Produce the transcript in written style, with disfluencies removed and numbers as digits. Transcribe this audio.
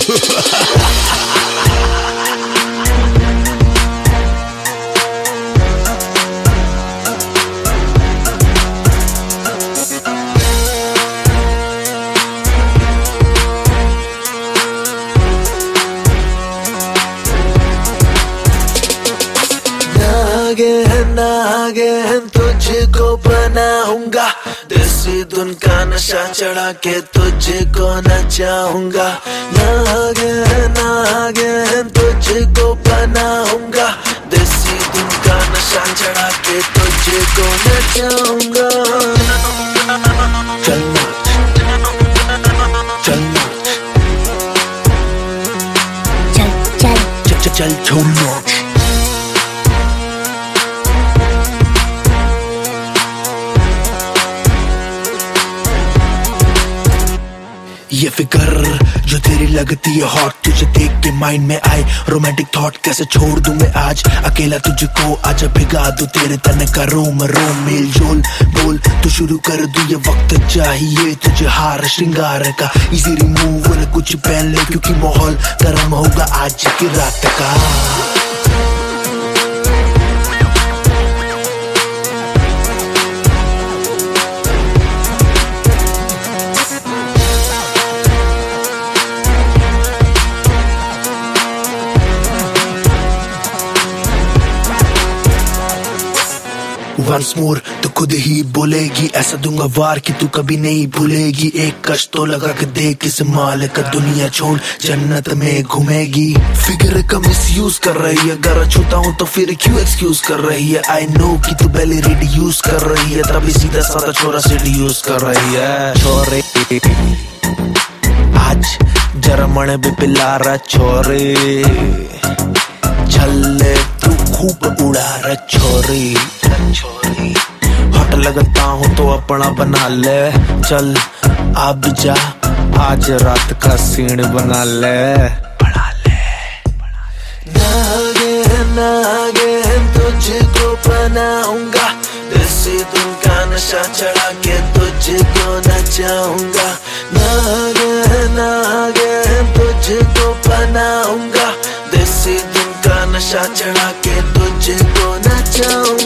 नागिन तुझको बनाऊंगा, देसी धुन का नशा चढ़ा के तुझको नचाऊंगा। नागिन तुझको बनाऊंगा, देसी धुन का नशा चढ़ा के तुझको नचाऊंगा। चल नाच, चल नाच, चल चल चल छोड़ नाच। ये फिकर जो तेरी लगती है हॉट, तुझे देख के माइंड में आए रोमांटिक थॉट। कैसे छोड़ दूं मैं आज अकेला तुझको, आजा भिगा दूं तेरे तन का रोम रोम। मेल जोल बोल तू शुरू कर दूं, ये वक्त चाहिए तुझे हार श्रृंगार का। इजी रिमूव और कुछ पहन ले क्योंकि माहौल गर्म होगा आज की रात का। Once more तो खुद ही बोलेगी, ऐसा दूंगा वार कि तू कभी नहीं भूलेगी। एक कश तो लगा के देख इस माल का, दुनिया छोड़ जन्नत में घूमेगी। फिगर का मिसयूज कर रही है, अगर छूता हूँ तो फिर क्यों एक्सक्यूज कर रही है। आई नो कि तू पहले रिड्यूस कर रही है, तभी सीधा साधा छोरा सेड्यूस कर रही है। छोरे आज जरा मणे भी पिला रहा छोरे, छल्ले तू खूब उड़ा रहा छोरी। हट लगता हूँ तो अपना बना ले, चल अब जा आज रात का सीन बना ले। नागिन तुझको बनाऊंगा, देसी धुन का नशा चढ़ा के तुझको नचाऊंगा। नागिन तुझको बनाऊंगा, देसी धुन का नशा चढ़ा के तुझको नचाऊंगा।